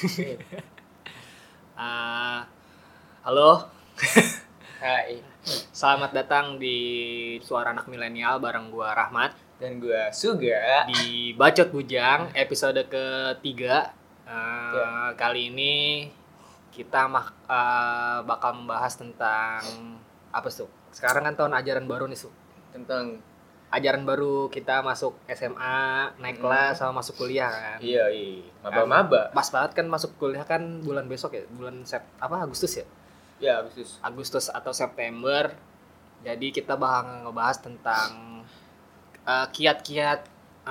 Halo, Hai, selamat datang di Suara Anak Milenial bareng gua Rahmat dan gua Suga. di Bacot Bujang episode ketiga. Kali ini kita bakal membahas tentang apa Su? Sekarang kan tahun ajaran baru nih Su. Tentang Ajaran baru kita masuk SMA, naik kelas sama masuk kuliah kan. iya, maba-maba. Pas banget kan masuk kuliah kan bulan besok ya, Agustus ya? Ya, Agustus atau September. Jadi kita bakal ngebahas tentang kiat-kiat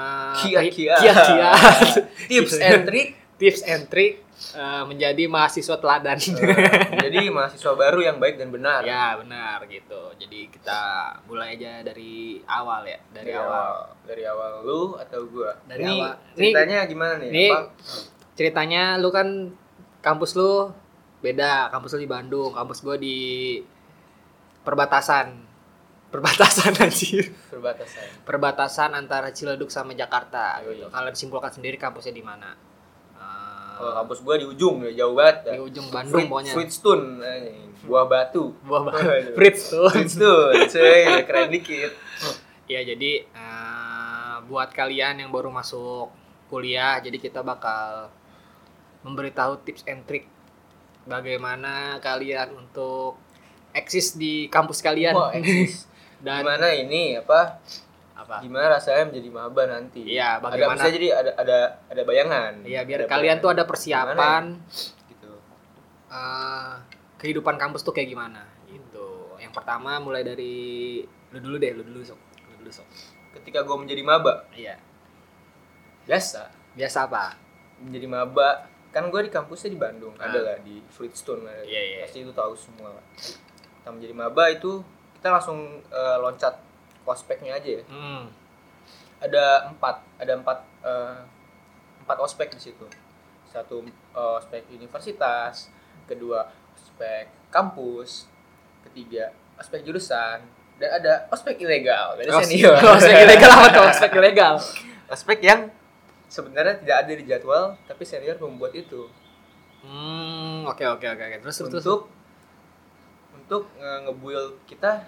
tips and trick menjadi mahasiswa teladan. Jadi mahasiswa baru yang baik dan benar. Ya, benar gitu. Jadi kita mulai aja dari awal ya, dari awal lu atau gua? Dari ini awal. Ceritanya gimana nih? Nih, ceritanya lu kan kampus lu beda, kampus lu di Bandung, kampus gua di perbatasan anjir. Perbatasan antara Ciledug sama Jakarta gitu. Kalian simpulkan sendiri kampusnya di mana? Kalau kampus gua di ujung, jauh banget. Di ujung Bandung pokoknya. Fruitstone, buah batu. Fruitstone, cuy, keren dikit. Ya, jadi buat kalian yang baru masuk kuliah, jadi kita bakal memberitahu tips and trick bagaimana kalian untuk eksis di kampus kalian. Wah, eksis. Dan gimana ini apa? Gimana rasanya menjadi maba nanti? Iya, bagaimana? Bisa jadi ada bayangan. Iya, biar kalian tuh ada persiapan gitu. Kehidupan kampus tuh kayak gimana gitu. Yang pertama mulai dari lu dulu sok. Ketika gue menjadi maba. Iya. Biasa apa? Menjadi maba, kan gue di kampusnya di Bandung, ada lah di Fruitstone ada. Iya. Pasti itu tahu semua lah. Kita menjadi maba itu kita langsung loncat ospeknya aja ya. Ada empat ospek di situ. Satu ospek universitas, kedua ospek kampus, ketiga ospek jurusan, dan ada ospek ilegal. Senior. Ospek ilegal apa tuh? Ospek ilegal. Ospek yang sebenarnya tidak ada di jadwal, tapi senior membuat itu. Oke. Terus untuk ngebuil kita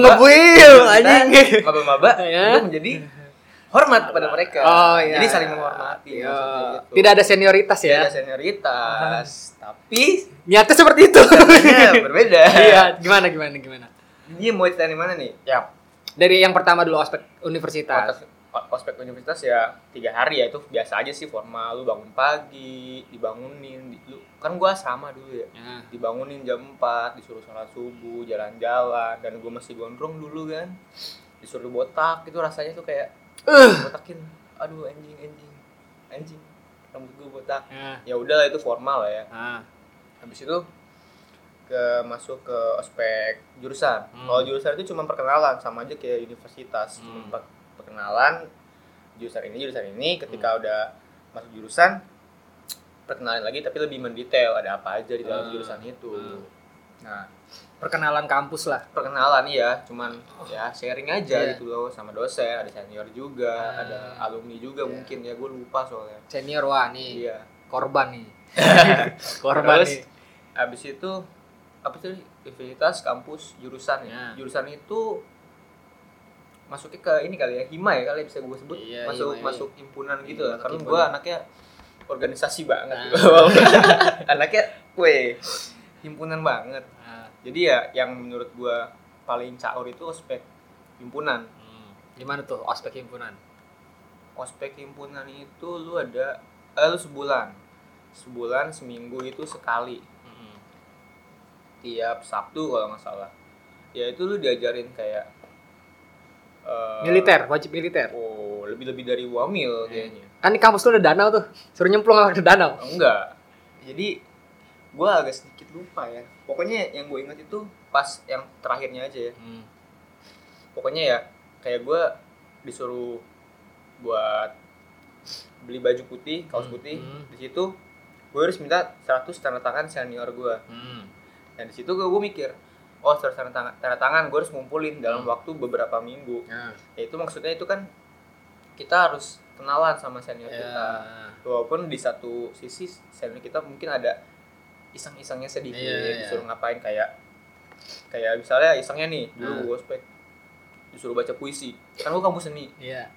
maba-maba untuk menjadi hormat kepada mereka. Jadi saling menghormati. Gitu. Tidak ada senioritas ya. Tidak ada senioritas, tapi niatnya seperti itu. Berbeda. Iya, gimana? Ini mau cerita di mana nih? Ya. Dari yang pertama dulu ospek universitas. Ospek universitas ya 3 hari ya, itu biasa aja sih, formal. Lu bangun pagi, dibangunin, kan gua asrama dulu ya. Dibangunin jam 4, disuruh sholat subuh, jalan-jalan, dan gua masih gondrong dulu kan. Disuruh botak, itu rasanya tuh kayak botakin, aduh anjing, rambut gua botak. Ya udahlah, itu formal lah ya. Habis itu masuk ke ospek jurusan. Kalau jurusan itu cuma perkenalan, sama aja kayak universitas, cuma perkenalan jurusan ini. Ketika udah masuk jurusan, perkenalan lagi tapi lebih mendetail ada apa aja di dalam jurusan itu. Nah, perkenalan kampus lah. Perkenalan iya, cuman ya sharing aja gitu loh, sama dosen, ada senior juga, ada alumni juga mungkin ya, gue lupa soalnya. Senior nih. Iya. Korban nih. Terus abis itu apa sih, universitas, kampus, jurusan ya. Jurusan itu masuknya ke ini kali ya, hima ya kali bisa gue sebut. Masuk himpunan gitu lah, karena gue anaknya organisasi banget gitu. Anaknya himpunan banget. Jadi ya yang menurut gue paling caur itu ospek himpunan. Gimana tuh ospek himpunan? Ospek himpunan itu lu ada sebulan seminggu itu sekali. Tiap Sabtu kalau nggak salah. Ya itu lu diajarin kayak militer, wajib militer. Oh, lebih dari wamil kayaknya. Kan di kampus tuh ada danau tuh. Suruh nyemplung ke danau. Enggak. Jadi gue agak sedikit lupa ya. Pokoknya yang gue ingat itu pas yang terakhirnya aja ya. Pokoknya ya kayak gue disuruh buat beli baju putih, kaos putih. Di situ gue harus minta 100 tanda tangan senior gue. Dan di situ gue mikir, oh tanda tangan gue harus ngumpulin dalam waktu beberapa minggu. Ya itu maksudnya itu kan kita harus kenalan sama senior kita. Walaupun di satu sisi senior kita mungkin ada iseng-isengnya sedikit, disuruh ngapain kayak misalnya isengnya nih dulu gue ospek disuruh baca puisi, kan gue kampus seni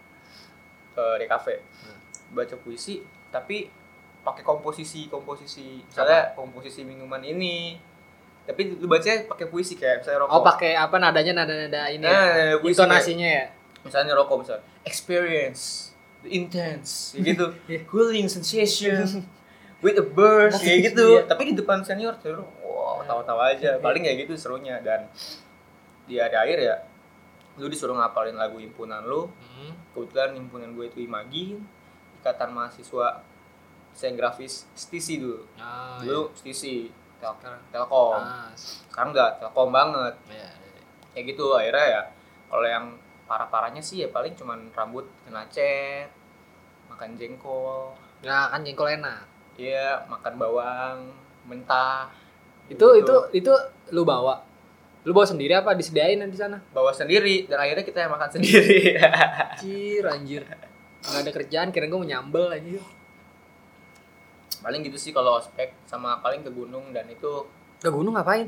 di kafe baca puisi tapi pakai komposisi misalnya komposisi minuman ini tapi lu baca pakai puisi kayak misalnya rokok. Pakai apa nada ini intonasinya ya, misalnya rokok misalnya experience the intense gitu cooling sensation with a burst kayak gitu tapi di depan senior tawa-tawa aja paling kayak gitu serunya. Dan di akhir ya lu disuruh ngapalin lagu himpunan lu. Kebetulan himpunan gue itu IMAGI, Ikatan Mahasiswa Desain Grafis STISI dulu. Dulu STISI Telkom. Sekarang enggak Telkom banget. Kayak gitu akhirnya ya kalau yang parah-parahnya sih ya paling cuman rambut kena cat, makan jengkol. Ya kan jengkol enak. Iya, makan bawang mentah. Itu lu bawa sendiri apa disediain di sana? Bawa sendiri dan akhirnya kita yang makan sendiri. Anjir. Enggak ada kerjaan, kira gue menyambel aja. Paling gitu sih kalau ospek, sama paling ke gunung. Dan itu ke gunung ngapain?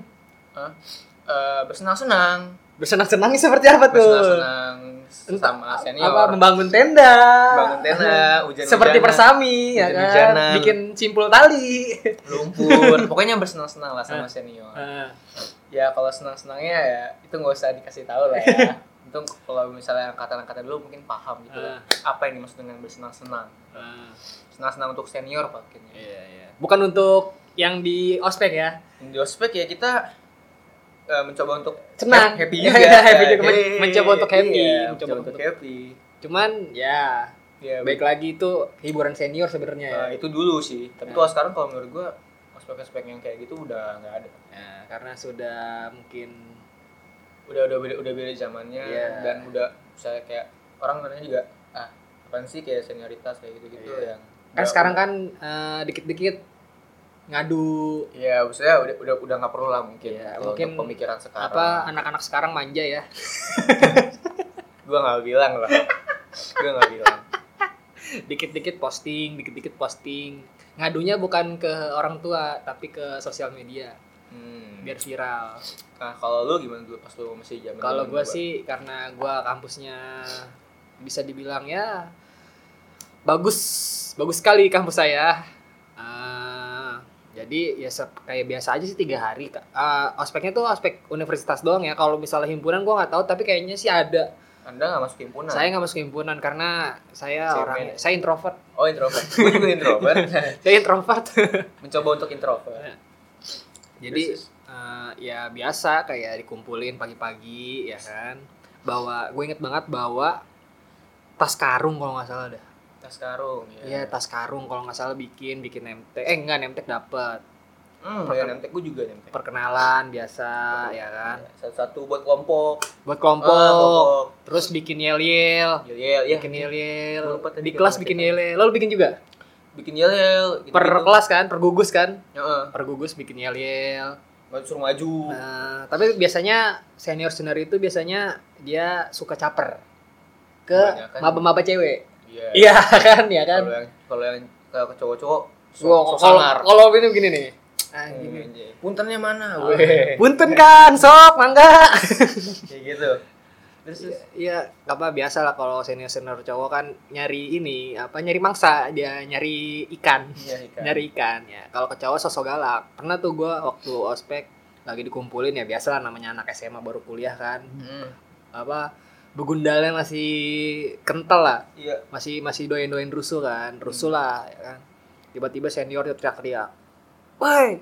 Bersenang-senang. Bersenang-senangnya seperti apa tuh? Bersenang-senang sama senior. Apa membangun tenda, hujan-hujanan. Seperti persami ya kan. Bikin simpul tali, lumpur. Pokoknya bersenang-senang lah sama senior. Ya kalau senang-senangnya ya itu nggak usah dikasih tahu lah ya. Itu kalau misalnya angkatan dulu mungkin paham gitu lah. Apa yang dimaksud dengan bersenang-senang? Senang-senang untuk senior pakainya. Iya. Bukan untuk yang di ospek ya. Yang di ospek ya kita mencoba untuk senang, happy juga. Mencoba untuk happy. Mencoba untuk happy. Cuman ya baik lagi itu hiburan senior sebenarnya. Itu dulu sih. Tapi kalau sekarang kalau menurut gua ospek yang kayak gitu udah nggak ada. Ya, karena sudah mungkin udah beda zamannya dan udah saya kayak orang nanya juga apaan sih kayak senioritas kayak gitu yang kan sekarang kan dikit-dikit ngadu. Ya maksudnya udah nggak perlu lah mungkin. Mungkin untuk pemikiran sekarang. Apa anak-anak sekarang manja ya? Gua nggak bilang. Dikit-dikit posting. Ngadunya bukan ke orang tua tapi ke sosial media. Biar viral. Nah, kalau lu gimana dulu pas lu masih zaman? Kalau gua sih karena gua kampusnya bisa dibilang ya bagus sekali kampus saya. Jadi ya kayak biasa aja sih 3 hari. Ospeknya tuh ospek universitas doang ya. Kalau misalnya himpunan gua nggak tahu tapi kayaknya sih ada. Anda nggak masuk himpunan? Saya nggak masuk himpunan karena saya introvert. Oh introvert. Gue juga introvert. Saya introvert. Mencoba untuk introvert. Jadi ya biasa kayak dikumpulin pagi-pagi ya kan. Gue inget banget bawa tas karung kalau nggak salah dah. Tas karung ya. Iya tas karung kalau nggak salah bikin nemtek. Nemtek dapet. Nemtek gue juga nemtek. Perkenalan biasa ya kan. Satu-satu buat kelompok. Terus bikin yel-yel. Bikin yel-yel. Di kelas bikin yel-yel. Lo bikin juga? Bikin yel-yel. Per kelas kan, per gugus kan? Per gugus bikin yel-yel. Suruh maju. Tapi biasanya senior itu biasanya dia suka caper ke maba-maba cewek. Iya kan. Kalau yang ke cowok-cowok kalau ini begini nih. Gini. Puntennya mana? Punten kan, sok, mangga. Kayak gitu. Terus iya, biasa lah kalau senior cowok kan nyari mangsa, dia nyari ikan. Nyari ikan ya. Kalau ke cowok sosok galak. Pernah tuh gua waktu ospek lagi dikumpulin ya biasa lah namanya anak SMA baru kuliah kan. Begundalnya masih kental lah. Iya. Masih doain rusuh kan. Rusuh lah ya kan. Tiba-tiba senior teriak-teriak. Woi.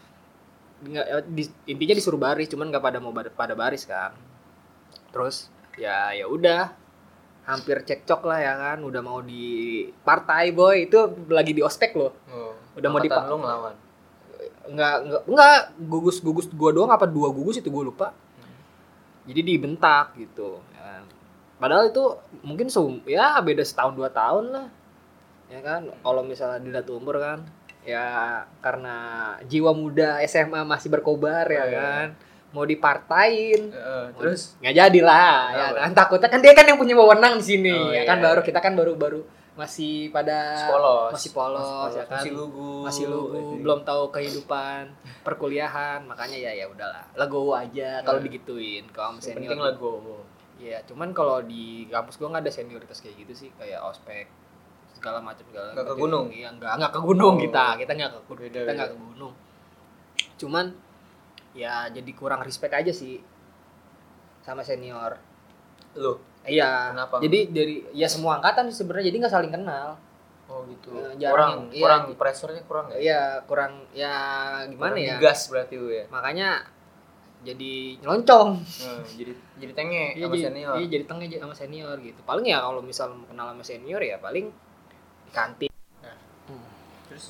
Intinya disuruh baris, cuman enggak pada baris kan. Terus ya udah. Hampir cekcok lah ya kan. Udah mau di partai boy, itu lagi di ospek loh. Udah mau di partai lu ngelawan. Enggak, gugus gua doang apa 2 gugus itu gua lupa. Jadi dibentak gitu ya. Padahal itu mungkin beda setahun 2 tahun lah. Ya kan, kalau misalnya dilihat umur kan ya karena jiwa muda SMA masih berkobar ya kan. Mau dipartain. Terus enggak jadilah ya kan. Takutnya kan dia kan yang punya wewenang di sini ya kan. Baru kita kan baru masih pada masih polos ya kan, masih lugu belum tahu kehidupan perkuliahan, makanya ya udahlah legowo aja kalau digituin. Kalau senior penting legowo ya, cuman kalau di kampus gua nggak ada senioritas kayak gitu sih, kayak ospek segala macam segala. Nggak ke gunung? Iya, nggak ke gunung. Kita nggak ke gunung, kita nggak ke gunung. Cuman ya jadi kurang respect aja sih sama senior. Lu? Iya. Kenapa? Jadi dari ya semua angkatan sebenarnya jadi nggak saling kenal. Oh gitu. Jarang, kurang pressure-nya kurang ya? Iya, kurang ya gimana kurang ya? Gas berarti lu ya. Makanya jadi nyelonconng. Jadi tenge sama senior. Iya, jadi tenge sama senior gitu. Paling ya kalau misal mau kenal sama senior ya paling di kantin. Nah. Terus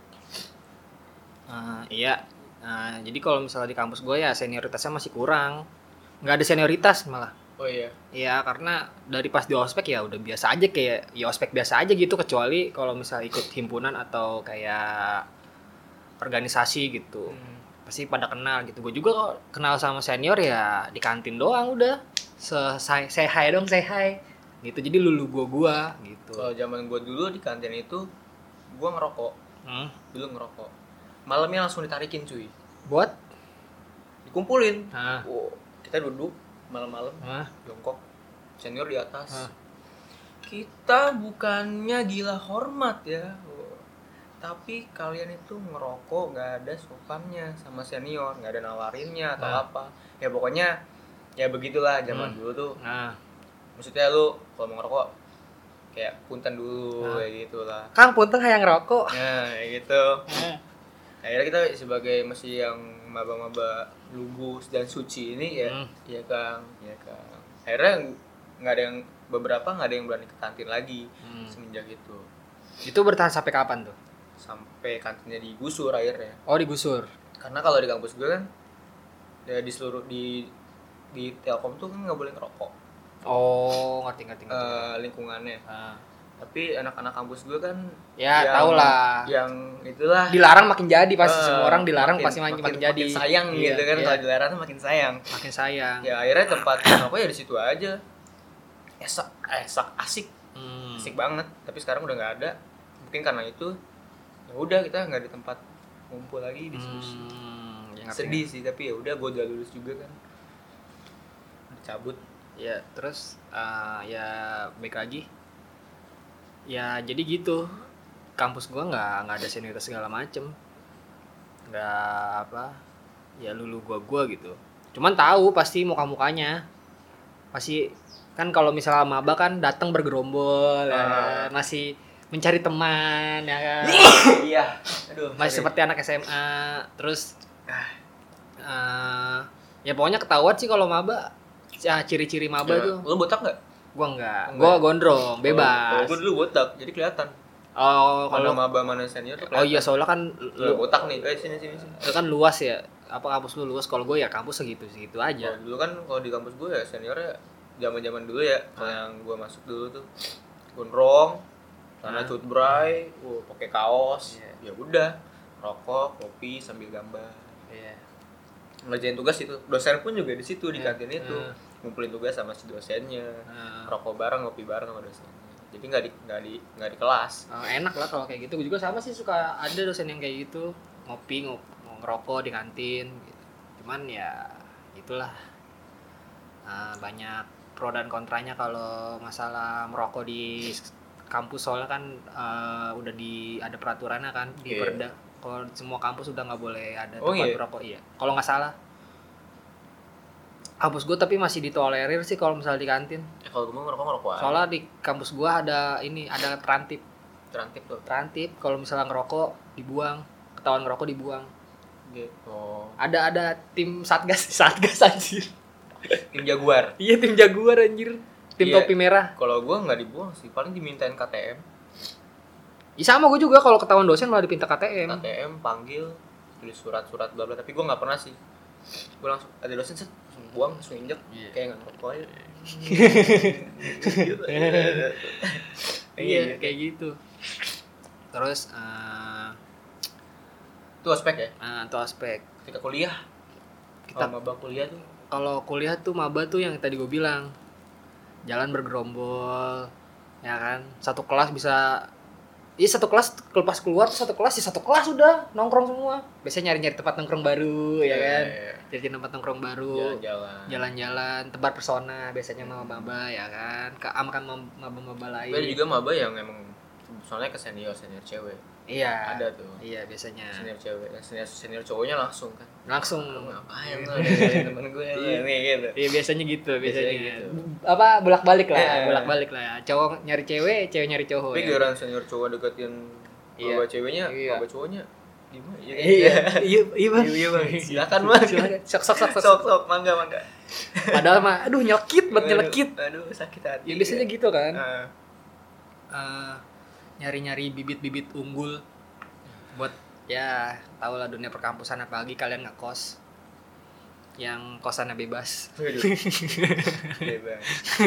iya. Jadi kalau misalnya di kampus gue ya senioritasnya masih kurang. Nggak ada senioritas malah. Oh iya. Iya, karena dari pas di ospek ya udah biasa aja, kayak ya ospek biasa aja gitu, kecuali kalau misalnya ikut himpunan atau kayak organisasi gitu. Pasti pada kenal gitu. Gue juga kok kenal sama senior ya di kantin doang udah. Say hi dong, say hi. Gitu. Jadi lulu gua gitu. Kalau zaman gue dulu di kantin itu gue ngerokok. Dulu ngerokok. Malamnya langsung ditarikin cuy. Buat dikumpulin. Kita duduk malam-malam, jongkok, senior di atas. Kita bukannya gila hormat ya, tapi kalian itu ngerokok nggak ada sopannya sama senior, nggak ada nawarinnya atau apa. Ya pokoknya ya begitulah zaman dulu tuh. Maksudnya lu kalau mau ngerokok kayak punten dulu kayak gitulah. Kang punten hayang ngerokok. Nah kayak gitu. Akhirnya kita sebagai masih yang maba-maba lugus dan suci ini ya Kang. Akhirnya beberapa nggak ada yang berani ke kantin lagi semenjak itu. Itu bertahan sampai kapan tuh? Sampai kantinnya digusur akhirnya. Oh, digusur. Karena kalau di kampus gue kan ya di seluruh di Telkom tuh kan nggak boleh ngerokok. Oh, ngerti. Lingkungannya. Tapi anak-anak kampus gue kan ya tau lah, yang itulah dilarang makin jadi pasti, semua orang dilarang pasti makin jadi makin sayang gitu kan. Kalau dilarang tuh makin sayang ya. Akhirnya tempat rokok ya di situ aja, asik banget. Tapi sekarang udah nggak ada, mungkin karena itu ya udah kita nggak ada tempat ngumpul lagi diskusi. Sedih sih, tapi ya udah gue udah lulus juga kan, dicabut ya. Terus ya baik lagi. Ya jadi gitu, kampus gua nggak ada senioritas segala macem, nggak apa ya, lulu gua gitu. Cuman tahu pasti muka-mukanya, pasti kan kalau misalnya maba kan datang bergerombol ya, masih mencari teman ya kan. Iya. Masih seperti anak SMA. Terus ya pokoknya ketahuan sih kalau maba. Ya, ciri-ciri maba tuh. Lu botak nggak? Gua enggak. Gua gondrong, bebas. Gua dulu botak, jadi kelihatan. Oh, kalau maba mana senior tuh kelihatan. Oh iya, soalnya kan lu botak nih. Sini. Itu kan luas ya. Apa kampus lu luas? Kalau gue ya kampus segitu aja. Dulu kan kalau di kampus gue ya seniornya zaman-zaman dulu ya, kalau yang gua masuk dulu tuh gondrong, celana cutbray, pakai kaos. Ya udah, rokok, kopi sambil gambar. Iya. Ngerjain tugas itu. Dosen pun juga di situ di kantin itu. Ngumpulin tugas sama si dosennya, rokok bareng, ngopi bareng sama dosennya. Jadi nggak di kelas. Enak lah kalau kayak gitu. Gue juga sama sih, suka ada dosen yang kayak gitu, ngopi ngerokok di kantin gitu. Cuman ya itulah, banyak pro dan kontranya kalau masalah merokok di kampus. Soalnya kan udah ada peraturannya kan di Perda. Kalau semua kampus udah nggak boleh ada tempat merokok. Iya. Kalau nggak salah. Kampus gue tapi masih ditolerir sih kalau misalnya di kantin. Kalau gue mau ngerokok aja. Soalnya di kampus gue ada trantip. Trantip kalau misalnya ngerokok dibuang, ketahuan ngerokok dibuang. Gitu. Ada tim satgas anjir. Tim Jaguar. Iya, tim Jaguar anjir. Tim topi merah. Kalau gue nggak dibuang sih, paling dimintain KTM. Ya sama gue juga, kalau ketahuan dosen malah dipinta KTM. KTM panggil, tulis surat-surat bla bla, tapi gue nggak pernah sih. Gue langsung ada dosen langsung buang, langsung injek, kayak nggak ngerokok aja. Iya, kayak gitu. Terus itu aspek ya? Itu aspek. Ketika kuliah, kalau maba kuliah tuh? Kalau kuliah tuh maba tuh yang tadi gue bilang, jalan bergerombol, Ya kan, satu kelas bisa, satu kelas pas keluar satu kelas satu kelas udah nongkrong semua. Biasanya nyari-nyari tempat nongkrong baru ya kan. Jadi tempat nongkrong baru. Jalan-jalan, tebar pesona biasanya maba-maba ya kan. Kan maba-maba lain. Ada juga maba yang emang soalnya ke senior cewek. Iya. Ada tuh. Iya, biasanya. Senior cewek, senior cowoknya langsung kan. Langsung ngapain lu dari temen gue ini gitu. Iya, biasanya gitu. Apa bolak-balik lah ya. Cowok nyari cewek nyari cowok. Tapi giliran senior cowok deketin maba ceweknya, maba cowoknya gimana? Iya, Bang. Silakan, Bang. Sok, mangga. Padahal mah aduh nyelekit. Aduh, sakit hati. Ya biasanya gitu kan. Nyari-nyari bibit-bibit unggul buat ya tau lah dunia perkampusan, apalagi kalian ngekos yang kosannya bebas. Bebas.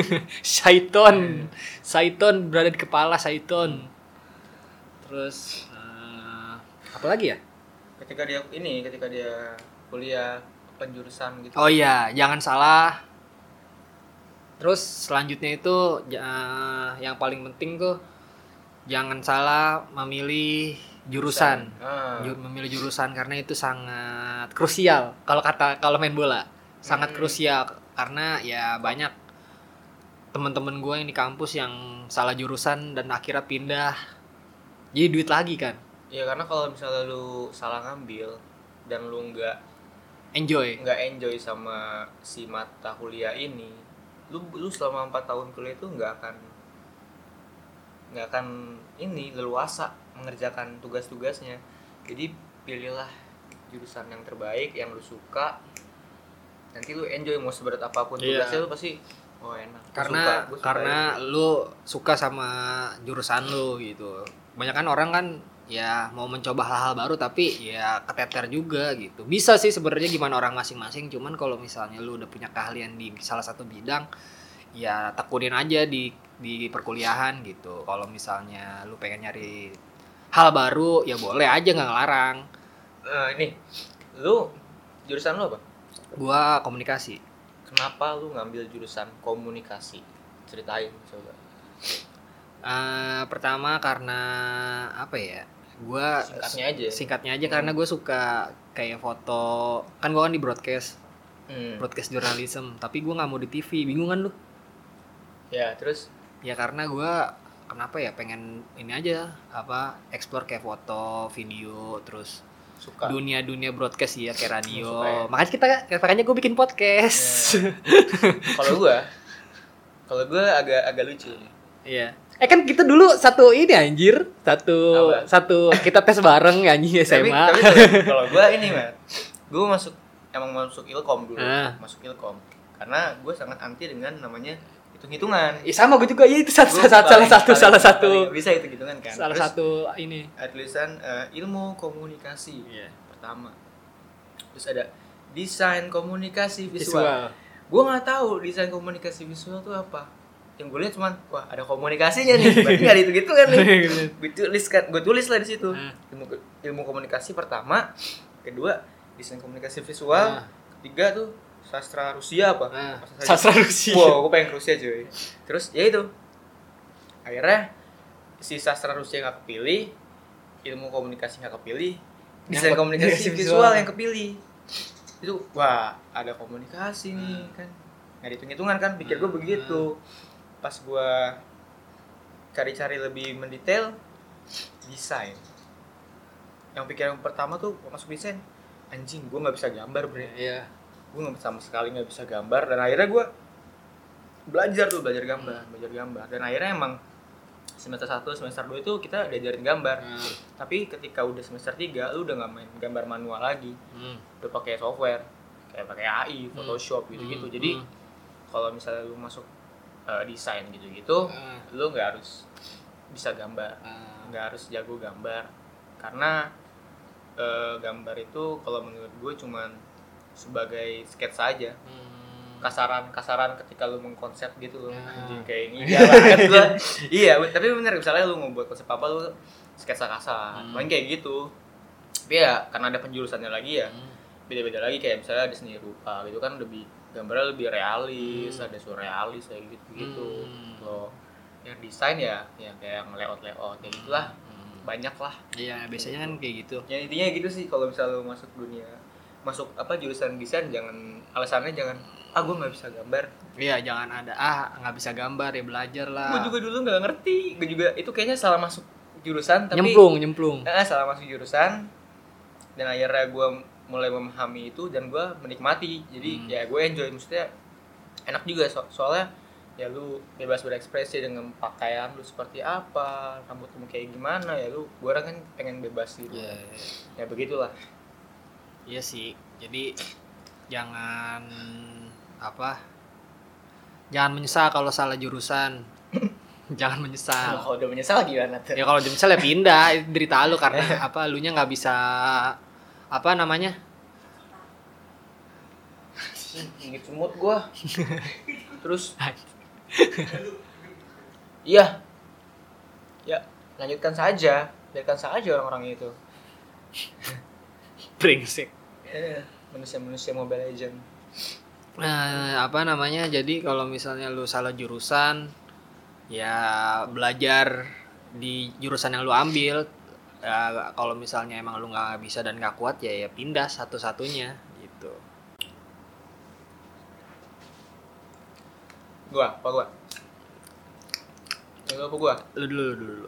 Syaiton berada di kepala Syaiton. Terus apa lagi ya? Ketika dia kuliah penjurusan gitu. Oh iya, jangan salah. Terus selanjutnya itu yang paling penting tuh jangan salah memilih jurusan. Memilih jurusan karena itu sangat krusial. Kalau main bola, sangat krusial karena ya banyak teman-teman gue yang di kampus yang salah jurusan dan akhirnya pindah. Jadi duit lagi kan. Ya karena kalau misalnya lu salah ngambil dan lu nggak enjoy sama si mata kuliah ini, lu selama 4 tahun kuliah itu nggak akan ini leluasa mengerjakan tugas-tugasnya. Jadi pilihlah jurusan yang terbaik, yang lu suka. Nanti lu enjoy, mau seberat apapun tugasnya lu pasti enak. Karena lu suka sama jurusan lu gitu. Kebanyakan orang kan ya mau mencoba hal-hal baru tapi ya keteter juga gitu. Bisa sih sebenarnya gimana orang masing-masing, cuman kalau misalnya lu udah punya keahlian di salah satu bidang, ya tekunin aja di perkuliahan gitu. Kalau misalnya lu pengen nyari hal baru ya boleh aja, nggak ngelarang. Ini lu jurusan lu apa? Gua komunikasi. Kenapa lu ngambil jurusan komunikasi? Ceritain coba. Pertama karena apa ya? Gua singkatnya aja karena gue suka kayak foto. Kan gua kan di broadcast journalism, tapi gue nggak mau di TV. Bingung kan lu? Ya terus? Ya karena gue kenapa ya pengen ini aja explore kayak foto, video, terus suka dunia broadcast ya kayak radio. Ya. Makanya gue bikin podcast. Ya. Kalau gue agak lucu. Iya. Kan kita dulu satu kita tes bareng anjing SMA. Tapi kalau gue ini gue masuk Ilkom dulu. Masuk Ilkom karena gue sangat anti dengan namanya hitung-hitungan. Sama gue juga, itu salah satu bisa hitung-hitungan kan. Salah satu ini. Tulisan ilmu komunikasi pertama. Terus ada desain komunikasi visual. Gue nggak tahu desain komunikasi visual itu apa. Yang gue lihat cuman wah ada komunikasinya nih, berarti nggak dihitung-hitungan nih. Gue tulis lah di situ. Ilmu komunikasi pertama, kedua desain komunikasi visual, ketiga tuh sastra Rusia apa? Sastra Rusia. Wow, gue pengen Rusia cuy. Terus ya itu. Akhirnya si sastra Rusia nggak kepilih, ilmu komunikasi nggak kepilih, desain komunikasi visual yang kepilih. Itu wah ada komunikasi nih kan. Nggak dihitung-hitungan kan, pikir gue begitu. Pas gue cari-cari lebih mendetail, desain. Yang pikiran pertama tuh masuk desain, anjing gue nggak bisa gambar bre. Iya. Gue sama sekali nggak bisa gambar, dan akhirnya gue belajar gambar dan akhirnya emang semester 1, semester 2 itu kita diajarin gambar. Tapi ketika udah semester 3 lu udah nggak main gambar manual lagi, udah pakai software kayak pakai AI, Photoshop gitu. Jadi kalau misalnya lu masuk desain gitu lu nggak harus bisa gambar, nggak harus jago gambar, karena gambar itu kalau menurut gue cuman sebagai sketsa aja. Kasaran ketika lu mengkonsep gitu loh. Anjing kayak ini banget gua. Iya, tapi benar misalnya lu ngebuat konsep apa lu sketsa kasar. Main kayak gitu. Tapi ya karena ada penjurusannya lagi ya. Beda-beda lagi, kayak misalnya ada seni rupa gitu kan, lebih gambarnya lebih realis, ada surrealis kayak gitu loh. yang desain ya kayak layout kayak gitulah. Banyak lah. Iya, biasanya kan kayak gitu. Ya intinya gitu sih, kalau misalnya lu masuk jurusan desain, alasannya jangan gue nggak bisa gambar. Iya, jangan ada nggak bisa gambar ya, belajar lah. Gue juga dulu nggak ngerti, gue juga itu kayaknya salah masuk jurusan, tapi nyemplung. Salah masuk jurusan, dan akhirnya gue mulai memahami itu dan gue menikmati. Jadi ya gue enjoy, maksudnya enak juga soalnya ya lu bebas berekspresi dengan pakaian lu seperti apa, rambutmu kayak gimana, ya lu gue orang kan pengen bebas gitu. Ya begitulah. Iya sih, jadi jangan menyesal kalau salah jurusan. Jangan menyesal. Kalau udah menyesal gimana tuh? Ya kalau udah menyesal ya pindah, derita lu karena lunya nggak bisa gigit semut gua. Terus iya. Ya, lanjutkan saja. Biarkan saja orang-orang itu. Brengsek. Manusia Mobile Legend. Jadi kalau misalnya lu salah jurusan, ya belajar di jurusan yang lu ambil. Kalau misalnya emang lu nggak bisa dan nggak kuat, ya pindah satu-satunya gitu. Gua. Lu dulu.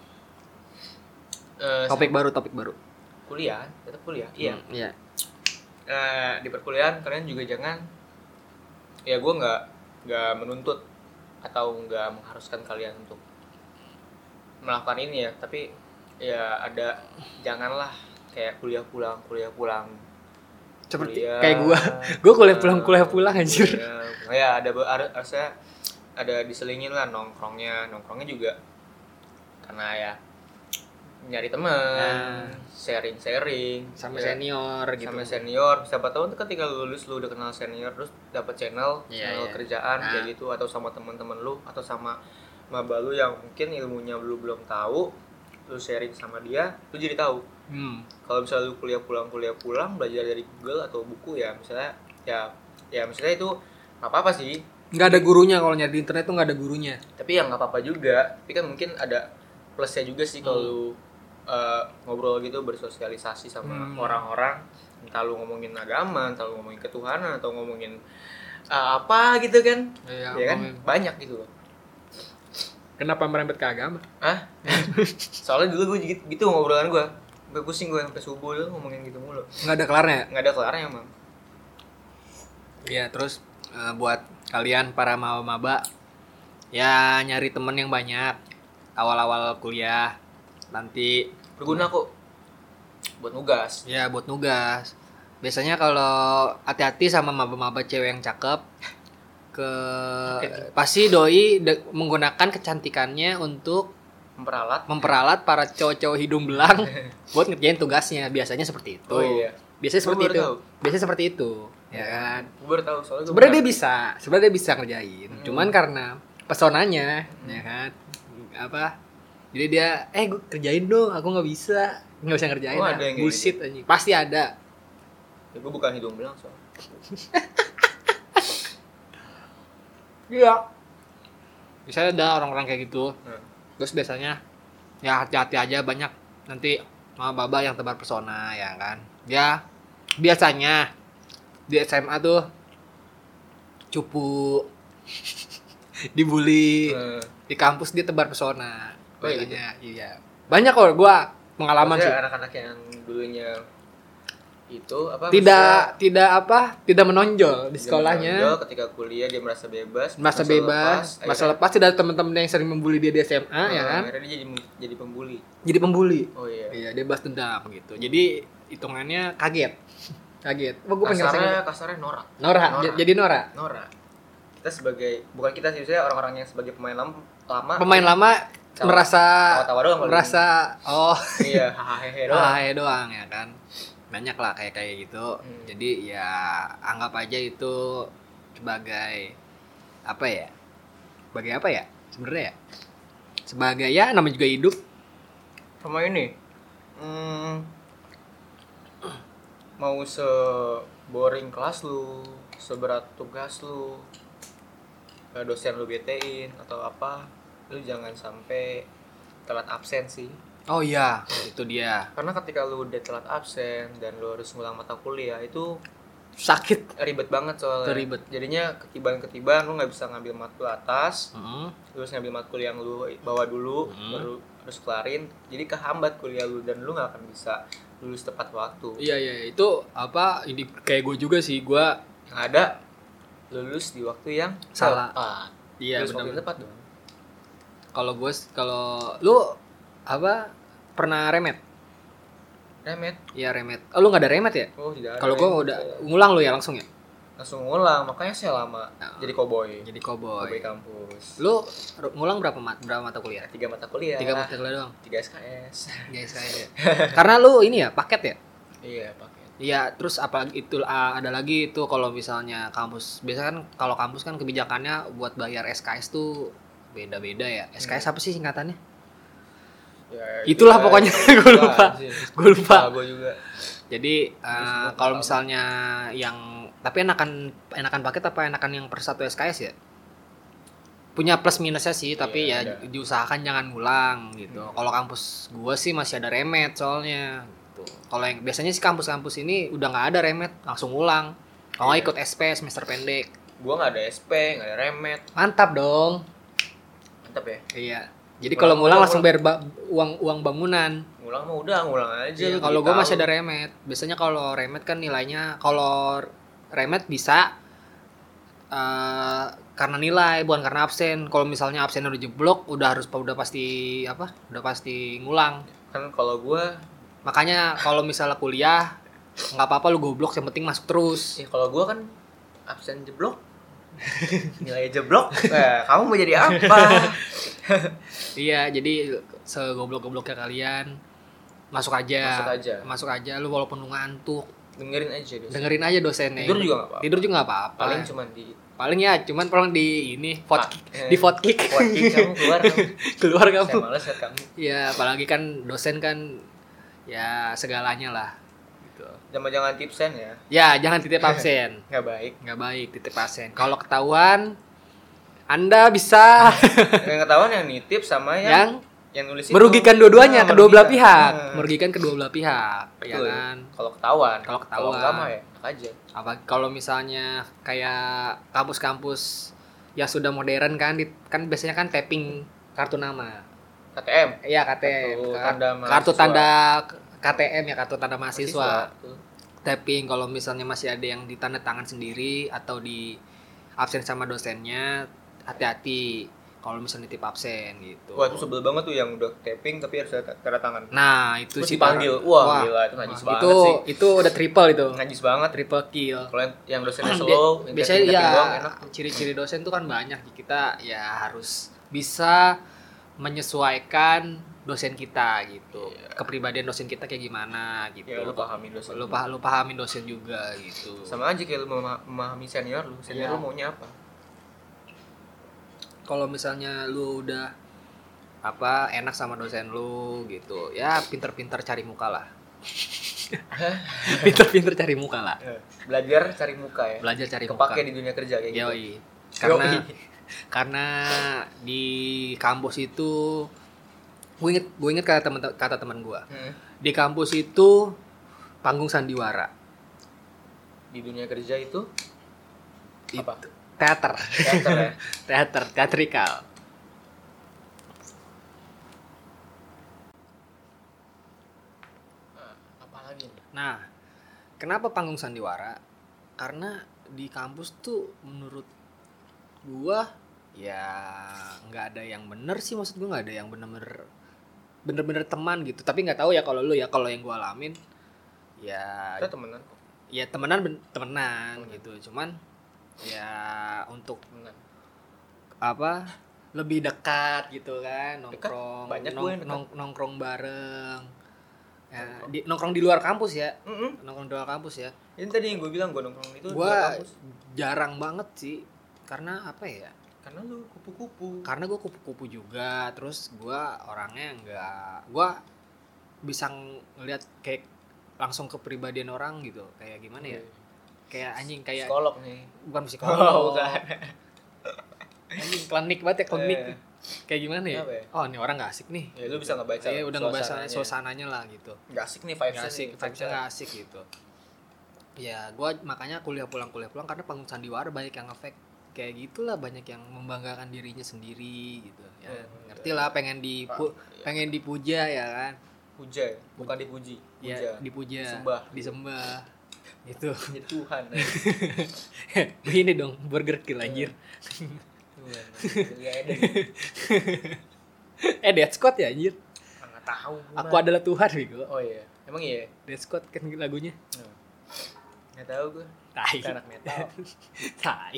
Topik baru. Kuliah, tetap kuliah. Iya. Iya. Di perkuliahan kalian juga jangan, ya gue nggak menuntut atau nggak mengharuskan kalian untuk melakukan ini ya, tapi ya janganlah kayak kuliah pulang seperti kayak gue kuliah pulang anjir. Ya harusnya ada diselingin lah nongkrongnya juga, karena ya nyari teman, sharing sama senior gitu. Sama senior, siapa tahu tuh ketika lu lulus lu udah kenal senior, terus dapat channel kerjaan kayak gitu, atau sama teman-teman lu atau sama maba lu yang mungkin ilmunya lu belum tahu, lu sharing sama dia, lu jadi tahu. Kalau misalnya lu kuliah pulang belajar dari Google atau buku, ya misalnya misalnya itu nggak apa-apa sih. Nggak ada gurunya, kalau nyari di internet tuh nggak ada gurunya. Tapi ya nggak apa-apa juga. Tapi kan mungkin ada plusnya juga sih kalau lu ngobrol gitu, bersosialisasi sama orang-orang, entah lu ngomongin agama, entah lu ngomongin ketuhanan, atau ngomongin apa gitu kan. Ya kan banyak gitu loh. Kenapa merembet ke agama? Soalnya dulu gue gitu ngobrolan gue. Sampai pusing gue sampai subuh lu ngomongin gitu mulu. Nggak ada kelarnya? Nggak ada kelarnya emang. Iya, terus buat kalian para maba, ya nyari temen yang banyak awal-awal kuliah, nanti berguna kok buat nugas. Ya, buat nugas. Biasanya kalau hati-hati sama maba-maba cewek yang cakep, pasti doi menggunakan kecantikannya untuk memperalat para cowok-cowok hidung belang buat ngerjain tugasnya. Biasanya seperti itu. Biasanya seperti itu. Ya kan? Gue baru tahu, soalnya sebenarnya dia bisa ngerjain. Cuman karena pesonanya, ya kan? Jadi dia gue kerjain dong, aku nggak bisa ngerjain. Bullshit aja. Gitu. Pasti ada. Ya, gue bukan hidung belang soalnya. Iya. Biasanya ada orang-orang kayak gitu. Terus biasanya ya hati-hati aja, banyak nanti maba yang tebar pesona, ya kan. Ya biasanya di SMA tuh cupu, dibully, di kampus dia tebar pesona. Iya. Banyak kok gua pengalaman sih. Anak-anak yang dulunya itu tidak menonjol di sekolahnya. Ketika kuliah dia merasa bebas. Masa lepas tidak ada teman-teman yang sering membuli dia di SMA, ya kan? Akhirnya dia jadi pembuli. Oh iya. Iya, dia balas dendam gitu. Jadi hitungannya kaget. Kasarnya norak. Jadi norak. Kita bukan kita sih, saya orang-orang yang sebagai pemain lama merasa iya, hahaha doang, ya kan. Banyak lah kayak gitu. Jadi ya anggap aja itu sebagai apa ya sebenarnya ya, sebagai ya namanya juga hidup. Sama ini mau se-boring kelas lu, seberat tugas lu, dosen lu betein atau apa, lu jangan sampai telat absen sih. Oh iya, itu dia. Karena ketika lu udah telat absen dan lu harus ngulang mata kuliah itu sakit, ribet banget soalnya. Ribet. Jadinya ketiban lu nggak bisa ngambil matkul atas. Lu harus ngambil matkul yang lu bawa dulu, baru harus kelarin. Jadi kehambat kuliah lu dan lu nggak akan bisa lulus tepat waktu. Iya, itu apa? Ini kayak gue juga sih, gue yang ada lulus di waktu yang salah. Iya, benar. Tepat dong. Kalau lu apa pernah remet? Remet? Iya remet. Oh lu nggak ada remet ya? Oh tidak. Kalau gue udah ngulang lu ya langsung ya? Langsung ngulang, makanya saya lama jadi koboy. Jadi koboy. Koboy kampus. Lu ngulang berapa mata kuliah? 3 mata kuliah. 3 mata kuliah doang. 3 SKS. 3 SKS ya. Karena lu ini ya paket ya? Iya paket. Iya, terus apa itu ada lagi itu kalau misalnya kampus. Biasanya kan kalau kampus kan kebijakannya buat bayar SKS tuh beda-beda ya. SKS apa sih singkatannya? Ya, itulah pokoknya gue lupa. Gue juga. Jadi kalau misalnya yang tapi enakan paket apa enakan yang per satu SKS ya? Punya plus minusnya sih, tapi ya ada. Diusahakan jangan ngulang gitu. Kalau kampus gue sih masih ada remet soalnya. Gitu. Kalau yang biasanya sih kampus-kampus ini udah nggak ada remet, langsung ngulang. Kalau nggak ikut SP semester pendek. Gue nggak ada SP, nggak ada remet. Mantap dong. Mantap ya. Iya. Jadi kalau ngulang langsung bayar uang bangunan. Ngulang mah udah ngulang aja. Iya, kalau gue masih ada remet. Biasanya kalau remet kan nilainya kalau remet bisa karena nilai bukan karena absen. Kalau misalnya absen udah jeblok udah pasti ngulang. Kan kalau gue makanya kalau misalnya kuliah nggak apa-apa lu goblok yang penting masuk terus. Kalau gue kan absen jeblok. Nilai jeblok. Nah, kamu mau jadi apa? Iya, jadi segoblok-gobloknya kalian masuk aja lu walaupun lu ngantuk dengerin aja dosennya. Tidur juga nggak apa-apa. Paling di ini di vote kick kamu keluar kamu. Saya malas lihat kamu. Iya, apalagi kan dosen kan ya segalanya lah. Jangan tipsen ya. Ya, jangan titip absen. Nggak baik titip absen. Kalau ketahuan Anda bisa yang ketahuan yang nitip sama yang nulis merugikan dua-duanya, kedua belah pihak. Merugikan kedua belah pihak, ya kan? Kalau ketahuan. Kalau enggak mah ya aja. Apa kalau misalnya kayak kampus-kampus yang sudah modern kan biasanya kan tapping kartu nama. KTM. Iya, KTM. Kartu tanda KTM ya, kartu tanda mahasiswa. Tapping kalau misalnya masih ada yang ditanda tangan sendiri atau di absen sama dosennya, hati-hati kalau misalnya nitip absen gitu. Wah, itu sebel banget tuh yang udah tapping tapi harus tanda tangan. Nah, itu sih dipanggil. Wah, gila itu najis banget sih. Itu udah triple itu. Najis banget, triple kill. Kalau yang dosennya slow, biasanya ya ciri-ciri dosen tuh kan banyak. Kita ya harus bisa menyesuaikan dosen kita gitu. Kepribadian dosen kita kayak gimana gitu. Ya, lu pahamin dosen. Lu pahamin dosen juga gitu. Sama aja kayak lu memahami senior lu. Senior lu maunya apa? Kalau misalnya lu udah enak sama dosen lu gitu. Ya pinter-pinter cari muka lah. Pinter-pinter cari muka lah. Belajar cari muka ya. Belajar cari muka. Kepake di dunia kerja kayak gitu. Yoi. Karena di kampus itu gue inget kata teman gue. Di kampus itu panggung sandiwara. Di dunia kerja itu apa? Teater ya. Teatrikal. Apalagi? Nah, kenapa panggung sandiwara? Karena di kampus tuh menurut gua ya nggak ada yang bener sih, maksud gua nggak ada yang bener-bener teman gitu. Tapi nggak tahu ya kalau lu ya, kalau yang gua alamin ya kita temenan. Ya temenan gitu. Cuman ya untuk lebih dekat gitu kan, nongkrong banyak nongkrong bareng ya, nongkrong di luar kampus ya. Nongkrong di luar kampus ya. Ini tadi yang gue bilang gue nongkrong itu di luar kampus jarang banget sih, karena apa ya, karena lu kupu-kupu. Karena gue kupu-kupu juga, terus gue orangnya gue bisa ngeliat kayak langsung kepribadian orang gitu, kayak gimana ya, kayak anjing, kayak psikolog nih. Bukan psikolog. Bukan. Anjing klinik banget ya, klinik. kayak gimana ya? Oh, ini orang nggak asik nih. Ya lu bisa ngebaca. Iya, udah ngebaca suasananya lah gitu. Nggak asik nih vibes-nya nggak asik gitu. Ya, gue makanya kuliah pulang karena panggung sandiwara banyak yang ngefake kayak gitulah, banyak yang membanggakan dirinya sendiri gitu. Ya, ngerti lah, pengen dipuja ya kan. Puja, bukan dipuji. Puja. Ya, dipuja. Disembah. Itu. Ya Tuhan. Ini dong, Burger Kill anjir. Dead Squad ya anjir. Enggak tahu. Aku adalah Tuhan gitu. Oh iya. Emang iya. Dead Squad kan lagunya. Enggak tahu gue. Tai. Anak metal. Tai.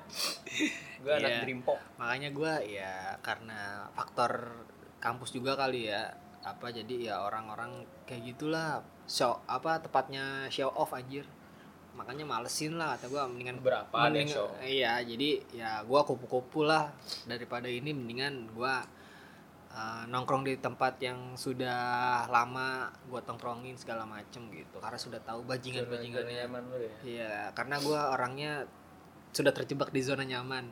Gue anak dream pop. Makanya gue ya karena faktor kampus juga kali ya. Apa jadi ya orang-orang kayak gitulah. Tepatnya show off anjir. Makanya malesin lah kata gue, mendingan show. Iya, jadi ya gue kupu-kupu lah daripada ini, mendingan gue nongkrong di tempat yang sudah lama gue tongkrongin segala macem gitu, karena sudah tahu bajingannya. Nyaman lu ya. Iya, karena gue orangnya sudah terjebak di zona nyaman.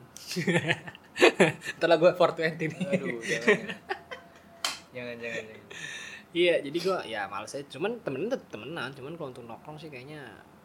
Setelah gue 420 nih. Aduh, jangan. Iya, jadi gue ya males aja. Cuman temenan, cuman kalau untuk nongkrong sih kayaknya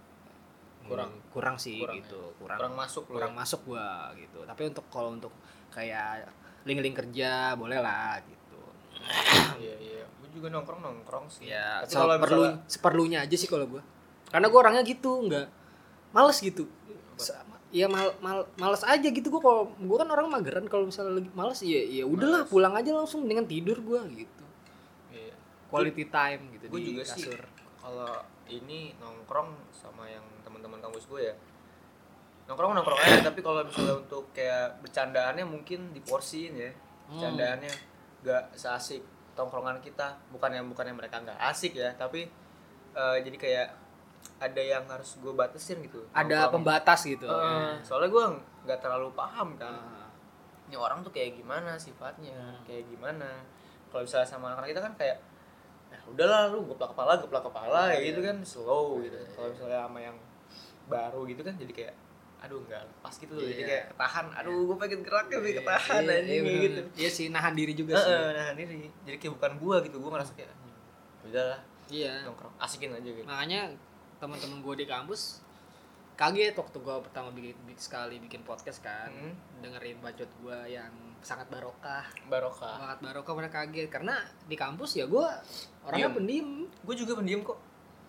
kurang sih gitu. Kurang masuk gua gitu. Tapi kalau untuk kayak link-link kerja boleh lah gitu. Iya. Gua juga nongkrong sih. Ya, seperlunya aja sih kalau gua. Karena gua orangnya gitu, enggak males gitu. Ya males aja gitu gua. Kalau gua kan orang mageran, kalau misalnya lagi males ya udahlah pulang aja langsung, dengan tidur gua gitu. Iya. Quality time gitu gua di juga kasur. Sih kalau ini nongkrong sama yang teman-teman kampus gue ya, nongkrong aja. Tapi kalau misalnya untuk kayak bercandaannya mungkin diporsiin ya. Bercandaannya nggak seasik tongkrongan kita. Bukannya mereka nggak asik ya, tapi jadi kayak ada yang harus gue batasin gitu. Ada pembatas gitu. Soalnya gue nggak terlalu paham kan. Ini orang tuh kayak gimana sifatnya, kayak gimana. Kalau misalnya sama anak-anak kita kan kayak, udahlah lu geplak kepala kayak gitu kan, slow gitu. Kalau misalnya sama yang baru gitu kan jadi kayak aduh nggak pas gitu loh. Jadi kayak ketahan, gue pengen gerak tapi ketahan aja gitu. Iya sih, nahan diri juga sih. Nahan diri. Jadi kayak bukan gue gitu, gue ngerasa kayak udahlah. Iya. Nongkrong, asikin aja gitu. Makanya teman-teman gue di kampus kaget waktu gue pertama bikin podcast kan, dengerin bacot gue yang sangat barokah. Mereka kaget karena di kampus ya gue orangnya pendiam. Gue juga pendiam kok.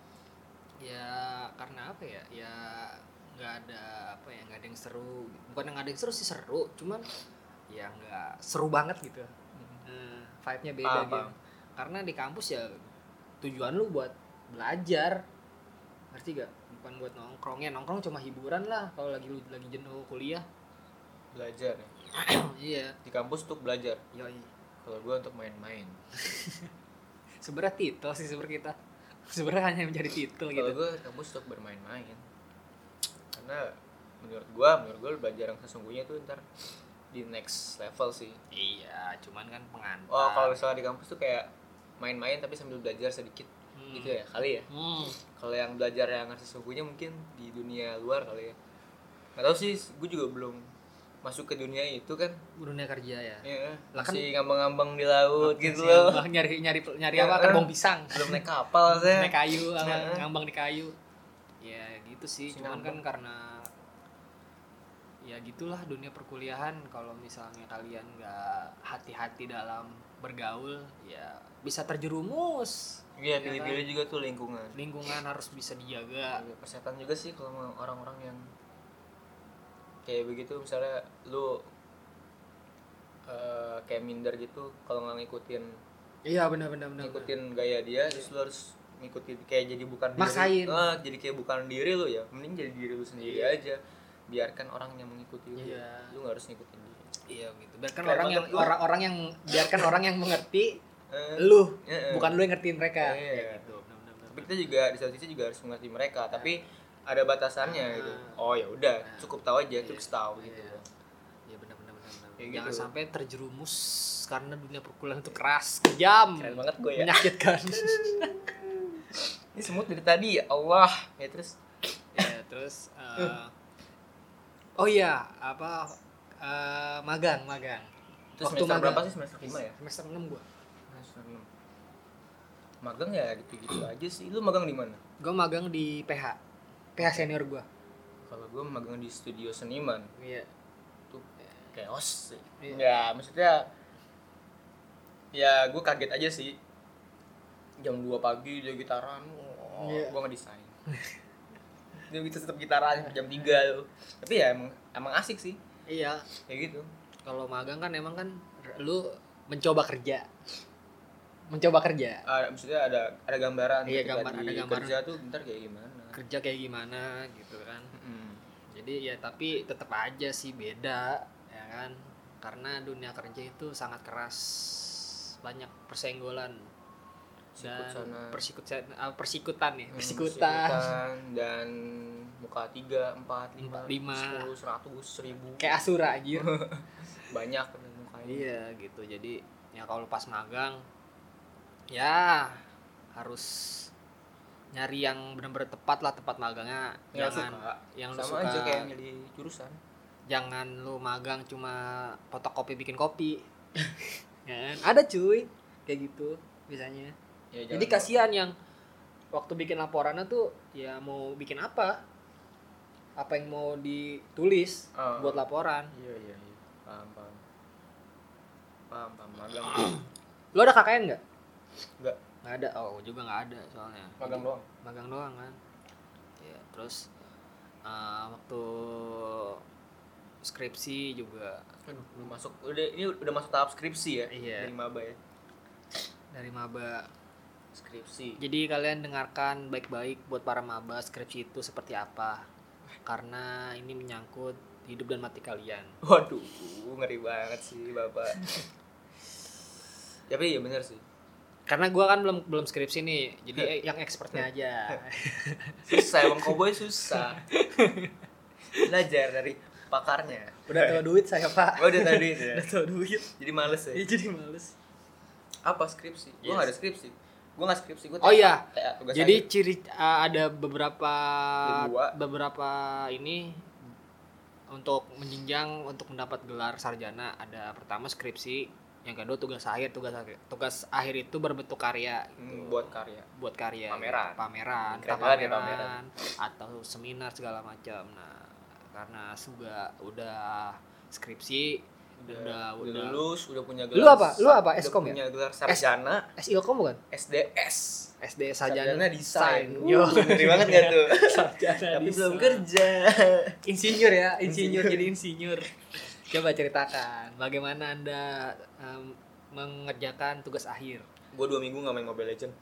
Ya karena apa ya? Ya nggak ada yang seru. Bukan nggak ada yang seru sih, seru. Cuman ya nggak seru banget gitu. Vibe-nya beda gitu. Karena di kampus ya tujuan lu buat belajar. Ngerti gak? Bukan buat nongkrongnya. Nongkrong cuma hiburan lah kalau lagi jenuh kuliah. Belajar ya. Iya. Di kampus untuk belajar. Yoi. Kalau gue untuk main-main. Sebenarnya titel sih kita. Sebenarnya hanya menjadi titel gitu. Kalau gue kampus untuk bermain-main. Karena menurut gue belajar yang sesungguhnya tuh ntar di next level sih. Iya, cuman kan pengantar. Oh, kalau misalnya di kampus tuh kayak main-main tapi sambil belajar sedikit. Gitu ya kali ya. Kalau yang belajar yang sesungguhnya mungkin di dunia luar kali ya. Nggak tahu sih, gue juga belum masuk ke dunia itu kan. Dunia kerja ya. Iya. Masih ngambang-ngambang di laut gitu loh. Nyari apa? Kebong pisang. Belum naik kapal saya. Naik kayu, ngambang di kayu. Ya gitu sih. Cuman kan karena ya gitulah dunia perkuliahan. Kalau misalnya kalian nggak hati-hati dalam bergaul, ya bisa terjerumus. Iya, pilih-pilih juga tuh lingkungan. Lingkungan harus bisa dijaga. Kesehatan juga sih kalau orang-orang yang kayak begitu, misalnya lu kayak minder gitu kalau nggak ngikutin. Iya benar. Ngikutin gaya dia, terus lu harus ngikutin kayak jadi bukan maksain. diri. Jadi kayak bukan diri lu ya. Mending jadi diri lu sendiri aja. Biarkan orang yang mengikuti lu. Iya. Lu nggak harus ngikutin dia. Iya gitu. Biarkan orang yang mengerti lu, bukan lu yang ngertiin mereka. Iya. Gitu. Benar. Tapi kita juga di satu sisi juga harus mengerti mereka, tapi ada batasannya gitu. Oh ya udah, cukup tahu aja, cukup tahu gitu. Iya benar. Ya, jangan gitu. sampai terjerumus karena dunia perkuliahan itu keras, kejam. Keren banget gue ya. Menyakitkan. Ini semut dari tadi ya Allah. Ya terus. Oh iya, magang. Itu semester berapa sih? Semester 5 ya? Semester 6 gua. Semester 6. Magang ya gitu-gitu aja sih. Lu magang di mana? Gua magang di PH senior gua. Kalau gua magang di studio seniman. Iya. Tuh chaos sih. Iya. Ya, maksudnya ya gua kaget aja sih. Jam 2 pagi dia gitaran. Iya. Gua ngedesain. Dia gitu tetap gitaran jam 3 tuh. Tapi ya emang asik sih. Iya. Kayak gitu. Kalau magang kan emang kan lu mencoba kerja. Maksudnya ada gambaran. Iya, ada gambaran. Kerja tuh bentar kayak gimana. Kerja kayak gimana gitu kan. Jadi ya tapi tetap aja sih beda ya kan. Karena dunia kerja itu sangat keras. Banyak persenggolan dan persikutan dan muka 3, 4, 5, 10, 100, 1000 kayak Asura anjir. Banyak mukanya. Iya gitu. Jadi ya kalau pas magang ya harus nyari yang benar-benar tepat lah, tempat magangnya. Jangan suka. Yang lu sama suka aja kayak milih jurusan. Jangan lu magang cuma fotokopi bikin kopi. Ya kan? Ada cuy kayak gitu biasanya. Ya, jadi kasihan yang waktu bikin laporannya tuh ya mau bikin apa yang mau ditulis buat laporan. Iya. Paham magang. Lu ada KKN nggak? Nggak ada. Oh juga nggak ada soalnya. Magang doang kan. Ya terus waktu skripsi juga. Udah masuk tahap skripsi ya. Iya. Dari maba skripsi. Jadi kalian dengarkan baik-baik buat para maba, skripsi itu seperti apa. Karena ini menyangkut hidup dan mati kalian. Waduh, ngeri banget sih Bapak. Tapi ya benar sih. Karena gue kan belum skripsi nih, jadi yang expertnya aja. Susah, emang cowboy susah. Belajar dari pakarnya. Udah tahu duit saya Pak. Udah tahu duit ya. Udah tahu duit. Jadi males ya. Iya jadi males. Apa skripsi? Gue nggak ada skripsi. Gue nggak skripsi. Gue iya. Jadi ciri ada beberapa ini untuk menjenjang untuk mendapat gelar sarjana. Ada pertama skripsi, yang kedua tugas akhir. Tugas akhir itu berbentuk karya gitu. Buat karya pameran atau seminar segala macam. Nah karena udah skripsi udah lulus, udah punya gelar. Lu apa? Eskom ya? Punya gelar sarjana. SIOkom bukan? SDS sarjana desain. Yo, ngeri banget enggak tuh? Sarjana tapi belum kerja. Insinyur jadi insinyur. Coba ceritakan bagaimana Anda mengerjakan tugas akhir. Gue 2 minggu enggak main Mobile Legends.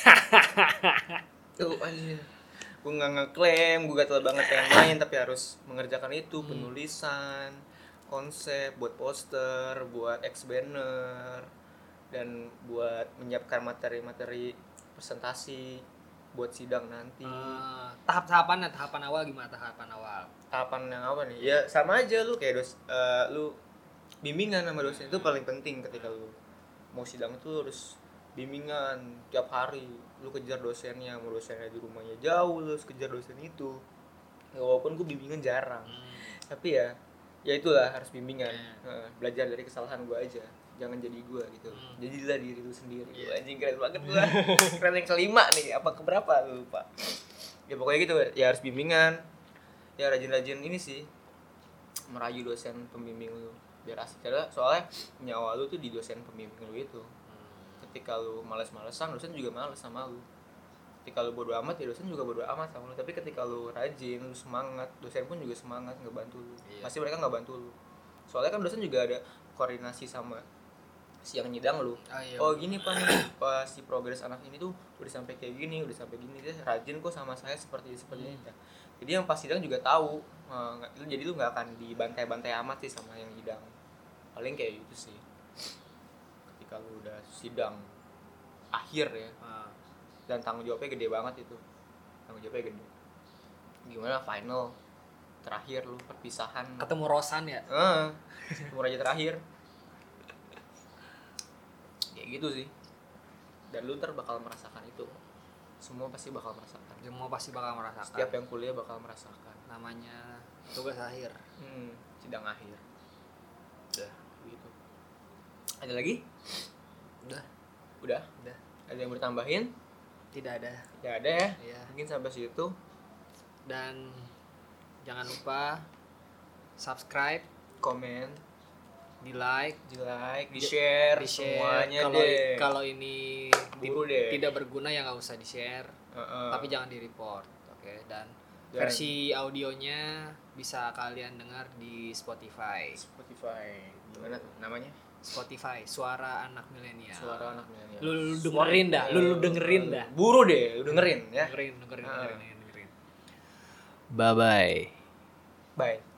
Tuh anjir. Gue enggak ngeklaim, gue gatel banget pengen main tapi harus mengerjakan itu, penulisan, konsep, buat poster, buat banner, dan buat menyiapkan materi-materi presentasi buat sidang nanti. Tahapan awal gimana? Tahapan yang apa nih? Ya sama aja lu kayak lu bimbingan sama dosen itu paling penting ketika lu mau sidang itu harus bimbingan tiap hari. Lu kejar dosennya, mau dosennya di rumahnya jauh, lu harus kejar dosen itu. Ya, walaupun gue bimbingan jarang. Tapi ya itulah harus bimbingan. Belajar dari kesalahan gue aja, jangan jadi gue gitu. Jadilah diri lu sendiri. Anjing keren banget gue. Keren yang kelima nih, apa keberapa lu lupa. Ya pokoknya gitu ya, harus bimbingan. Ya rajin-rajin ini sih merayu dosen pembimbing lu biar asik. Soalnya nyawa lu tuh di dosen pembimbing lu itu. Ketika lu malas-malesan, dosen juga malas sama lu. Ketika lu bodo amat, ya dosen juga bodo amat sama lu. Tapi ketika lu rajin, lu semangat, dosen pun juga semangat ngebantu lu. Pasti mereka ngebantu lu. Soalnya kan dosen juga ada koordinasi sama si yang nyidang lu. Oh gini Pak nih, pas si progres anak ini tuh udah sampai kayak gini, dia rajin kok sama saya seperti ini. Jadi yang pas sidang juga tahu. Jadi lu nggak akan dibantai-bantai amat sih sama yang nyidang. Paling kayak gitu sih. Ketika lu udah sidang akhir ya. Dan tanggung jawabnya gede banget itu. Gimana final terakhir lu perpisahan ketemu Rosan ya? Ketemu raja terakhir. Kayak gitu sih. Dan lu bakal merasakan itu. Semua pasti bakal merasakan. Setiap yang kuliah bakal merasakan. Namanya tugas akhir. Sidang akhir. Udah gitu. Ada lagi? Udah. Ada yang bertambahin? Tidak ada ya. Iya. Mungkin sampai situ. Dan jangan lupa subscribe, komen, di like, di share semuanya deh. Kalau ini tidak berguna ya nggak usah di share, tapi jangan di report. Oke. Dan versi audionya bisa kalian dengar di Spotify. Gimana namanya? Spotify, Suara Anak Milenial. Lu dengerin dah. Buru deh, lu dengerin ya. Dengerin. Bye.